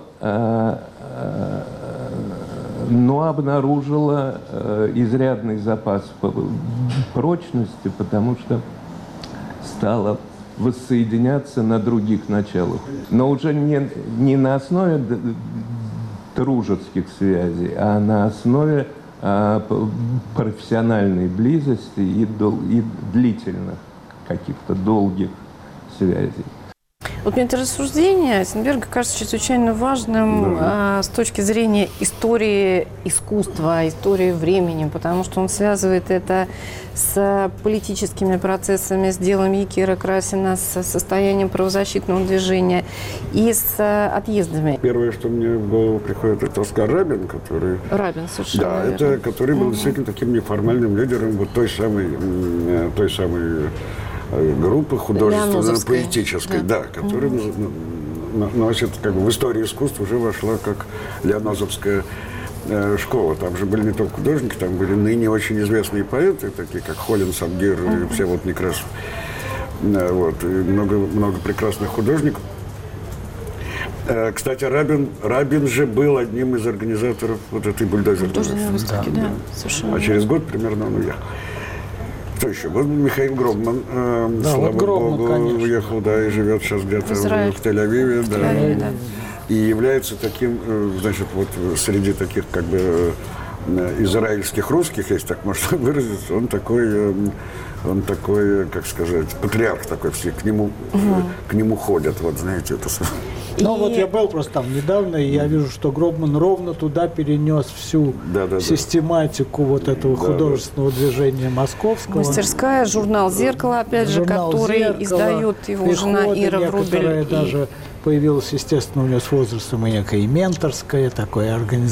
но обнаружила э, изрядный запас прочности, потому что стала воссоединяться на других началах. Но уже не, не на основе дружеских связей, а на основе э, профессиональной близости и, дол, и длительных каких-то долгих связей. Вот мне это рассуждение Айзенберга кажется чрезвычайно важным Да. э, с точки зрения истории искусства, истории времени, потому что он связывает это с политическими процессами, с делом Якира Красина, с состоянием правозащитного движения и с отъездами. Первое, что мне в голову приходит, это Оскар Рабин, который... Рабин, совершенно Да, верно. это который был Мгм. действительно таким неформальным лидером вот той самой, м, той самой э, группы художественно-поэтической, да. Да. да, которая Мгм. н- носит, как бы, в историю искусства уже вошла как Лианозовская э, школа. Там же были не только художники, там были ныне очень известные поэты, такие как Холин, Сабгир и Всеволод Некрасов. Э, Вот, и много, много прекрасных художников. Э, Кстати, Рабин, Рабин же был одним из организаторов вот этой бульдозерной Художественной выставки, да, совершенно А через год примерно он уехал. Кто еще? Вот Михаил Громман, э, Да, слава вот Громман, богу, конечно. уехал, да, и живет сейчас где-то В Израиль. в, в Тель-Авиве. В да. Тель-Авиве, да. И является таким, э, значит, вот среди таких, как бы, э, израильских русских, если так можно выразиться, он такой, э, он такой, как сказать, патриарх такой, все к нему, э, к нему ходят, вот, знаете, это... Ну вот я был просто там недавно, и я вижу, что Гробман ровно туда перенес всю Да, да, да. систематику вот этого Да, художественного движения московского. Мастерская, журнал «Зеркало», опять же, Журнал который «Зеркало», издает его жена «Приходы», Ира некоторые Врубель. и- даже появилась, естественно, у нее с возрастом и некое и менторское, такое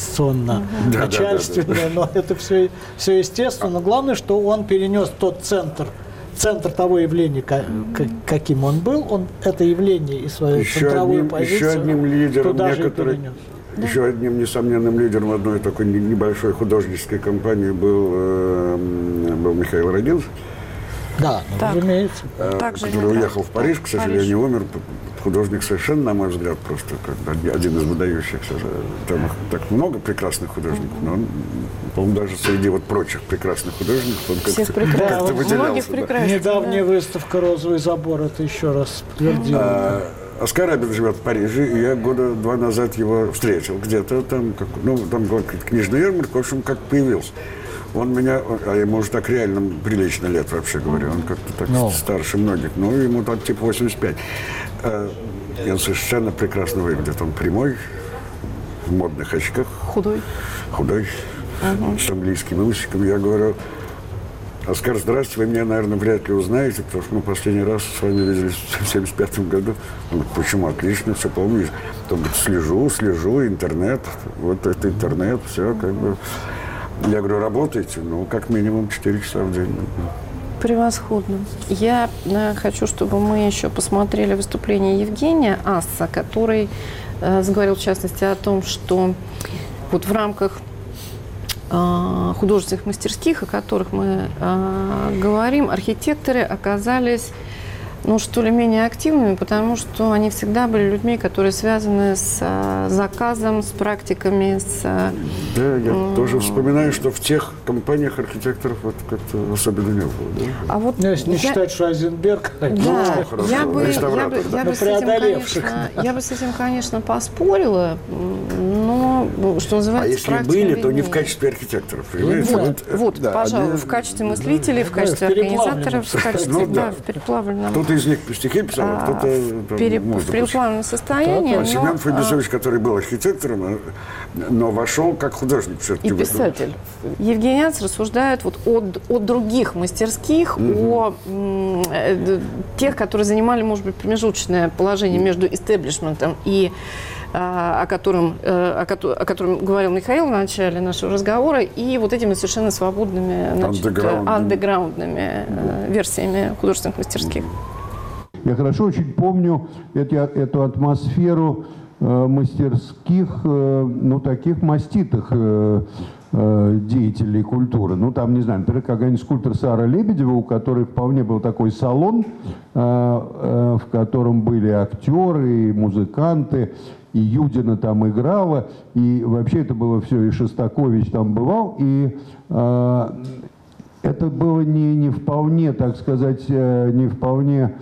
организационно-начальственное, но это все, все естественно. Но главное, что он перенес тот центр, центр того явления, ка- ка- каким он был, он это явление и свою Еще центровую одним, позицию еще одним лидером туда же и некоторых, перенес. еще одним несомненным лидером одной такой не- небольшой художественной компании был, э, был Михаил Родинский, Да, ну, Так. разумеется. э, Так же который не уехал в Париж, к сожалению, умер. Художник совершенно, на мой взгляд, просто как бы один из выдающихся. Там их так много прекрасных художников, но он, по-моему, даже среди вот прочих прекрасных художников он Всех как-то, прекрасных. как-то Многих выделялся. да. прекрасных. Недавняя выставка «Розовый забор» это еще раз подтвердила. А, Оскар Рабин живет в Париже, и я года два назад его встретил где-то там, как, ну, там была какая-то книжная ярмарка, в общем, как появился. Он меня, а ему уже так реально прилично лет, вообще говорю, он как-то так Ну. старше многих, ну, ему так типа восемьдесят пять. А, и он совершенно прекрасно выглядит, он прямой, в модных очках, Худой. худой, с английским усиком. Я говорю: Оскар, здравствуйте, вы меня, наверное, вряд ли узнаете, потому что мы последний раз с вами виделись в семьдесят пятом году. Он говорит: почему? Отлично, все помню. Он говорит: слежу, слежу, интернет, вот это интернет, все как бы. Я говорю: работаете? Ну, как минимум четыре часа в день. Превосходно. Я э, хочу, чтобы мы еще посмотрели выступление Евгения Асса, который э, заговорил, в частности, о том, что вот в рамках э, художественных мастерских, о которых мы э, говорим, архитекторы оказались, ну, что ли, менее активными, потому что они всегда были людьми, которые связаны с э, заказом, с практиками, с... э, Да, я м, тоже вспоминаю, что в тех компаниях архитекторов вот как-то особенно не было. Да? А вот Ну, если не я- считать, что Айзенберг, Да, хорошо, я бы, я реставратор, бы, да. я Ну, бы с этим, преодолевших, конечно, я бы с этим, конечно, поспорила, но, ну, что называется, А если практика были, то не в виднее. качестве архитекторов, понимаете? Вот, э, вот, да, пожалуй, они- в качестве мыслителей, в качестве в переплавленном. организаторов, в качестве, Ну, да, да. в переплавленном, Кто-то из них стихи писал, а а, кто-то в, там пере- в музыку. переплавленном состоянии, А но, Семен а, Фабисович, который был архитектором, а, но вошел как художник все-таки. и в это. писатель. Евгений Ац рассуждает вот от, от других мастерских, о м, э, д- тех, которые занимали, может быть, промежуточное положение между истеблишментом и а, о котором, э, о, кото- о котором говорил Михаил в начале нашего разговора, и вот этими совершенно свободными, значит, Андеграундными. андеграундными э, версиями художественных мастерских. Я хорошо очень помню эти, эту атмосферу э, мастерских, э, ну, таких маститых э, э, деятелей культуры. Ну, там, не знаю, например, какая-нибудь скульптор Сара Лебедева, у которой вполне был такой салон, э, э, в котором были актеры и музыканты, и Юдина там играла, и вообще это было все, и Шостакович там бывал, и э, это было не, не вполне, так сказать, э, не вполне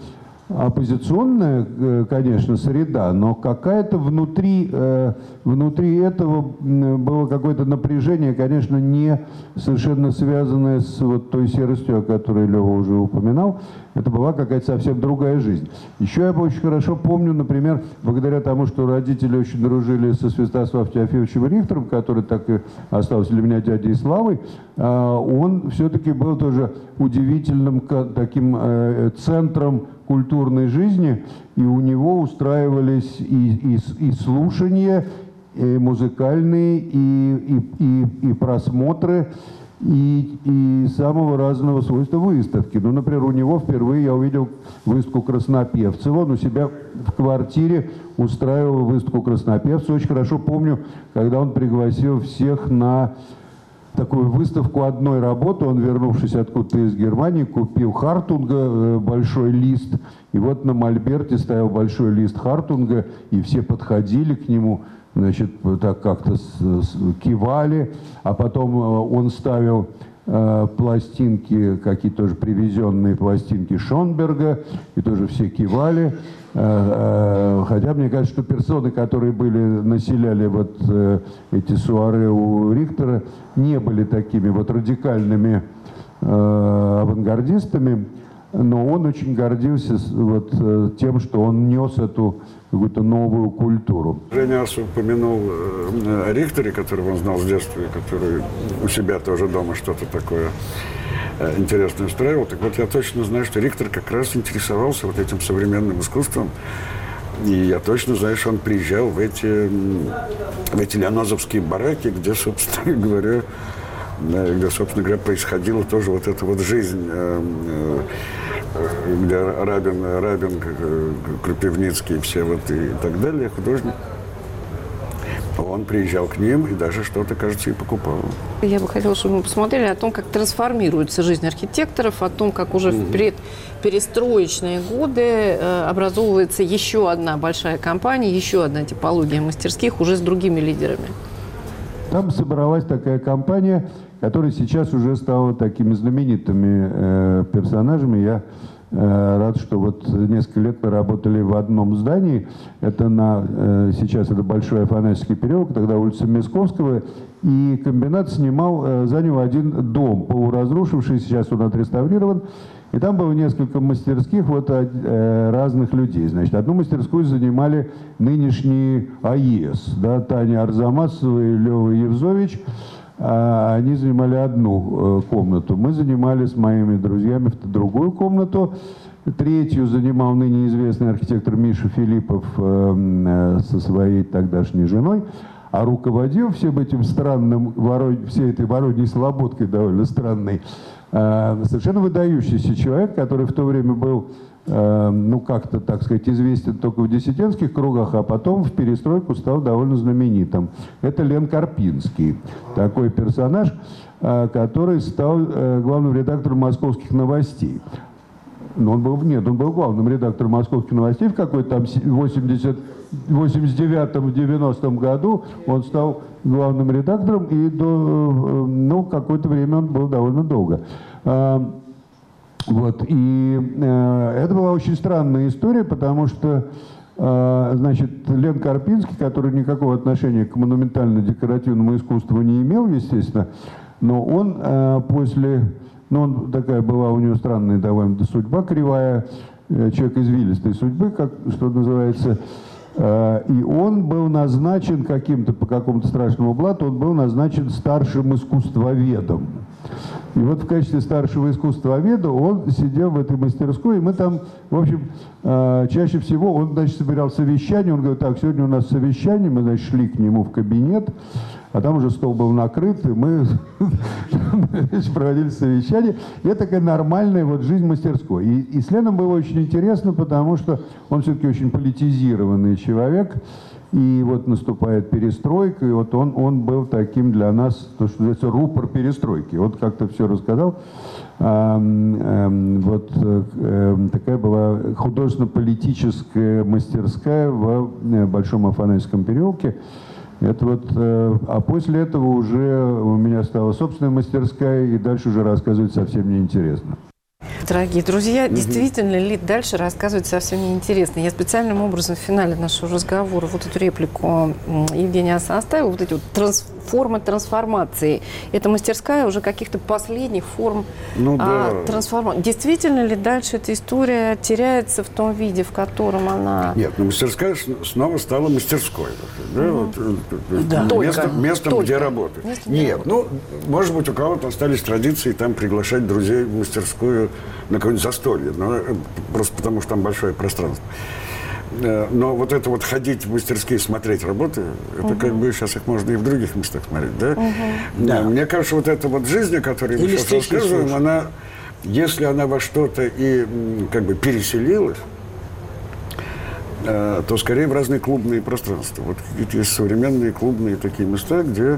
оппозиционная, конечно, среда, но какая-то внутри, внутри этого было какое-то напряжение, конечно, не совершенно связанное с вот той серостью, о которой Лева уже упоминал. Это была какая-то совсем другая жизнь. Еще я очень хорошо помню, например, благодаря тому, что родители очень дружили со Святославом Теофиловичем Рихтером, который так и остался для меня дядей Славой, он все-таки был тоже удивительным таким центром культурной жизни, и у него устраивались и, и, и слушания, и музыкальные, и, и, и, и просмотры, и, и самого разного свойства выставки. Ну, например, у него впервые я увидел выставку Краснопевцева. Он у себя в квартире устраивал выставку Краснопевцева. Очень хорошо помню, когда он пригласил всех на такую выставку одной работы. Он, вернувшись откуда-то из Германии, купил Хартунга, большой лист. И вот на мольберте стоял большой лист Хартунга, и все подходили к нему, значит, так как-то кивали. А потом он ставил э, пластинки, какие-то тоже привезенные пластинки Шонберга, и тоже все кивали. Э, э, хотя мне кажется, что персоны, которые были, населяли вот э, эти суаре у Рихтера, не были такими вот радикальными э, авангардистами, но он очень гордился вот тем, что он нес эту какую-то новую культуру. Женя упомянул о Рихтере, которого он знал с детства, и который у себя тоже дома что-то такое интересное устраивал. Так вот, я точно знаю, что Рихтер как раз интересовался вот этим современным искусством. И я точно знаю, что он приезжал в эти, в эти леонозовские бараки, где, собственно говоря, где, собственно говоря, происходила тоже вот эта вот жизнь, где Рабин, Рабин, Крупивницкий, все вот и так далее, художник. Он приезжал к ним и даже что-то, кажется, и покупал. Я бы хотела, чтобы мы посмотрели о том, как трансформируется жизнь архитекторов, о том, как уже в предперестроечные годы образовывается еще одна большая компания, еще одна типология мастерских уже с другими лидерами. Там собралась такая компания, которая сейчас уже стала такими знаменитыми э, персонажами. Я э, рад, что вот несколько лет мы работали в одном здании. Это на, э, сейчас это Большой Афанасьевский переулок, тогда улица Мясковского. И комбинат снимал, э, занял один дом, полуразрушившийся, сейчас он отреставрирован. И там было несколько мастерских вот, э, разных людей. Значит, одну мастерскую занимали нынешние АЕС, да, Таня Арзамасова и Лева Евзович. А они занимали одну э, комнату. Мы занимали с моими друзьями другую комнату. Третью занимал ныне известный архитектор Миша Филиппов э, э, со своей тогдашней женой. А руководил всем этим странным, ворон... всей этой вороньей слободкой довольно странной, э, совершенно выдающийся человек, который в то время был, э, ну как-то, так сказать, известен только в диссидентских кругах, а потом в перестройку стал довольно знаменитым. Это Лен Карпинский, такой персонаж, э, который стал э, главным редактором «Московских новостей». Но он был, нет, он был главным редактором «Московских новостей» в какой-то там восемьдесят девятом — девяностом году. Он стал главным редактором, и до, ну, какое-то время он был довольно долго. А, вот, и а, это была очень странная история, потому что, а, значит, Лен Карпинский, который никакого отношения к монументально-декоративному искусству не имел, естественно, но он а, после... Ну, он, такая была у него странная довольно судьба, кривая, человек извилистой судьбы, как, что называется. И он был назначен каким-то, по какому-то страшному блату, он был назначен старшим искусствоведом. И вот в качестве старшего искусствоведа он сидел в этой мастерской, и мы там, в общем, чаще всего, он, значит, собирал совещание, он говорит, так, сегодня у нас совещание, мы, значит, шли к нему в кабинет, а там уже стол был накрыт, и мы проводили совещание. И это такая нормальная вот жизнь мастерской. И, и с Леном было очень интересно, потому что он все-таки очень политизированный человек. И вот наступает перестройка, и вот он, он был таким для нас, то, что называется, рупор перестройки. Вот как-то все рассказал. А, а, вот а, такая была художественно-политическая мастерская в Большом Афанасьевском переулке. Это вот, а после этого уже у меня стала собственная мастерская, и дальше уже рассказывать совсем неинтересно. Дорогие друзья, угу. действительно ли дальше рассказывать совсем неинтересно? Я специальным образом в финале нашего разговора вот эту реплику Евгения Аса оставила, вот эти вот трансформации, формы трансформации. Это мастерская уже каких-то последних форм ну, да. а, трансформации. Действительно ли дальше эта история теряется в том виде, в котором она... Нет, ну мастерская снова стала мастерской. Да? Mm-hmm. Вот, да. Место, местом, Только. где работать. Место, Нет, где ну, может быть, у кого-то остались традиции там приглашать друзей в мастерскую на какое-нибудь застолье. Но, просто потому, что там большое пространство. Но вот это вот ходить в мастерские, смотреть работы, это угу. как бы сейчас их можно и в других местах смотреть, да? Угу. Да. Мне кажется, вот эта вот жизнь, о которой мы сейчас рассказываем, слушать. она, если она во что-то и как бы переселилась, то скорее в разные клубные пространства. Вот какие-то есть современные клубные такие места, где,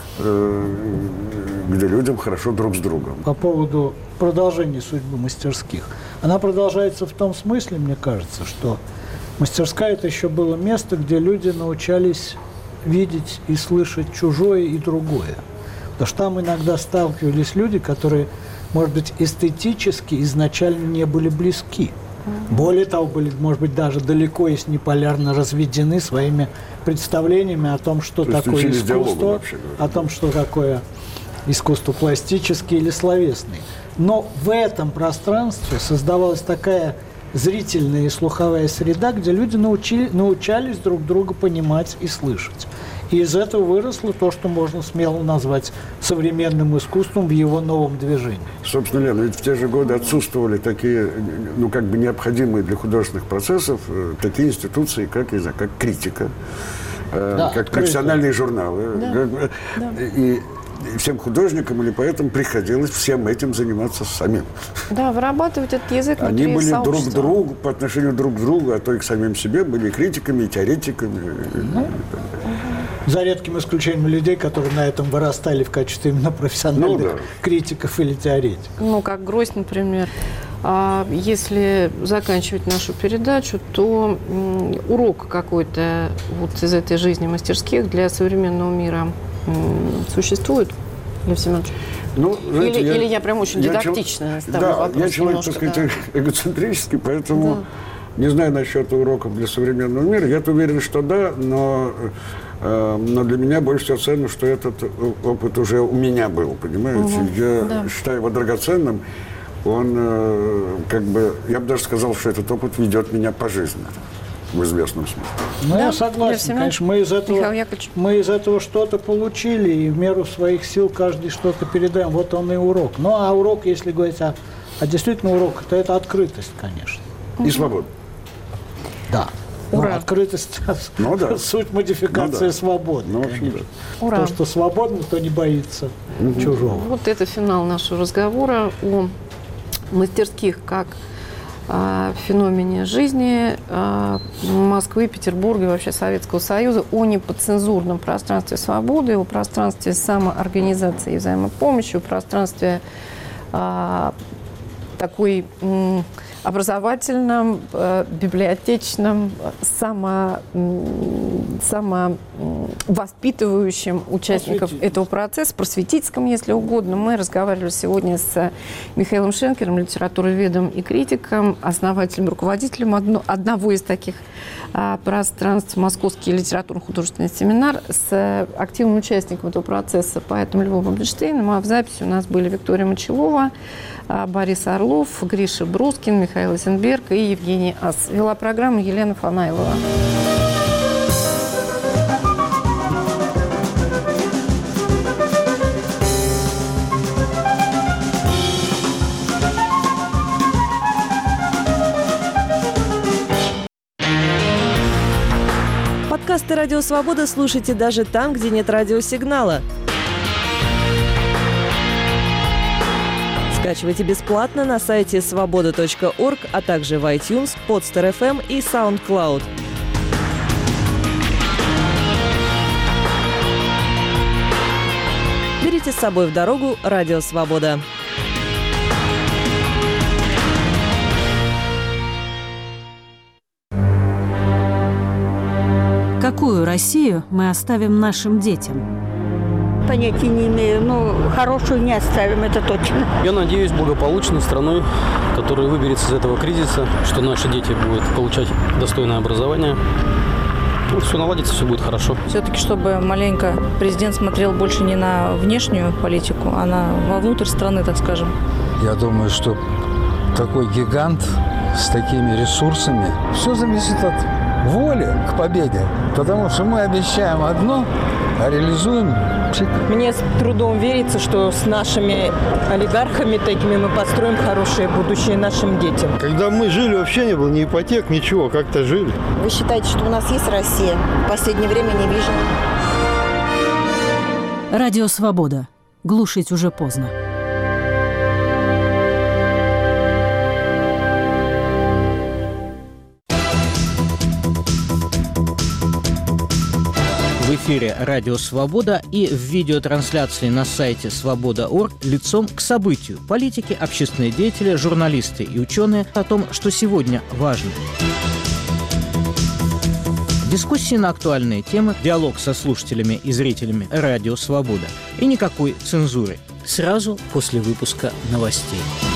где людям хорошо друг с другом. По поводу продолжения судьбы мастерских. Она продолжается в том смысле, мне кажется, что мастерская – это еще было место, где люди научались видеть и слышать чужое и другое. Потому что там иногда сталкивались люди, которые, может быть, эстетически изначально не были близки. Более того, были, может быть, даже далеко, если не полярно разведены своими представлениями о том, что То такое искусство, о том, что такое искусство пластическое или словесное. Но в этом пространстве создавалась такая зрительная и слуховая среда, где люди научили, научались друг друга понимать и слышать. И из этого выросло то, что можно смело назвать современным искусством в его новом движении. Собственно, Лена, ведь в те же годы отсутствовали такие, ну, как бы необходимые для художественных процессов, такие институции, как, не знаю, как критика, да, как профессиональные журналы. Да, как, да. И, И всем художникам или поэтам приходилось всем этим заниматься самим. Да, вырабатывать этот язык внутри Они были сообщества. друг к другу, по отношению друг к другу, а то и к самим себе, были критиками, и теоретиками. Ну, за редким исключением людей, которые на этом вырастали в качестве именно профессиональных ну, да. критиков или теоретиков. Ну, как Грозь, например. А если заканчивать нашу передачу, то м, урок какой-то вот из этой жизни мастерских для современного мира существует, Лев Семенович? Ну, знаете, или, я, или я прям очень я дидактично чел... ставлю да, вопрос. Я человек, немножко, так сказать, да. эгоцентрический, поэтому да. не знаю насчет уроков для современного мира. Я-то уверен, что да, но, э, но для меня больше всего ценно, что этот опыт уже у меня был, понимаете? Угу. Я да. считаю его драгоценным. Он, э, как бы, я бы даже сказал, что этот опыт ведет меня по жизни. В известном смысле. Ну, да, я согласен. Конечно, мы из этого, мы из этого что-то получили, и в меру своих сил каждый что-то передаем. Вот он и урок. Ну, а урок, если говорить о, а действительно урок, то это открытость, конечно. И свобода. Да. Ура. Ну, открытость ну, да. суть модификации ну, да. свободы. Ну, в общем, да. Ура. То, что свободно, то не боится угу. чужого. Вот это финал нашего разговора о мастерских как о феномене жизни Москвы, Петербурга и вообще Советского Союза, о неподцензурном пространстве свободы, о пространстве самоорганизации и взаимопомощи, о пространстве а, такой м, образовательном, э, библиотечном, само, само воспитывающим участников этого процесса, просветительском, если угодно. Мы разговаривали сегодня с Михаилом Шенкером, литературоведом и критиком, основателем, руководителем одно, одного из таких а, пространств, Московский литературно-художественный семинар, с активным участником этого процесса, поэтом Львом Рубинштейном. А в записи у нас были Виктория Мочелова, Борис Орлов, Гриша Брускин, Михаил Эйзенберг и Евгений Ас. Вела программу Елена Фанайлова. Подкасты «Радио Свобода» слушайте даже там, где нет радиосигнала. Скачивайте бесплатно на сайте свобода точка орг, а также в iTunes, Podster эф эм и SoundCloud. Берите с собой в дорогу «Радио Свобода». Какую Россию мы оставим нашим детям? Понятия не имею, но хорошую не оставим, это точно. Я надеюсь благополучной страной, которая выберется из этого кризиса, что наши дети будут получать достойное образование. Ну, все наладится, все будет хорошо. Все-таки, чтобы маленько президент смотрел больше не на внешнюю политику, а на вовнутрь страны, так скажем. Я думаю, что такой гигант с такими ресурсами, все зависит от воли к победе. Потому что мы обещаем одно, а реализуем чик. Мне с трудом верится, что с нашими олигархами такими мы построим хорошее будущее нашим детям. Когда мы жили, вообще не было ни ипотек, ничего, как-то жили. Вы считаете, что у нас есть Россия? В последнее время не вижу. Радио «Свобода». Глушить уже поздно. В эфире «Радио Свобода» и в видеотрансляции на сайте свобода точка орг лицом к событию. Политики, общественные деятели, журналисты и ученые о том, что сегодня важно. Дискуссии на актуальные темы, диалог со слушателями и зрителями «Радио Свобода». И никакой цензуры. Сразу после выпуска новостей.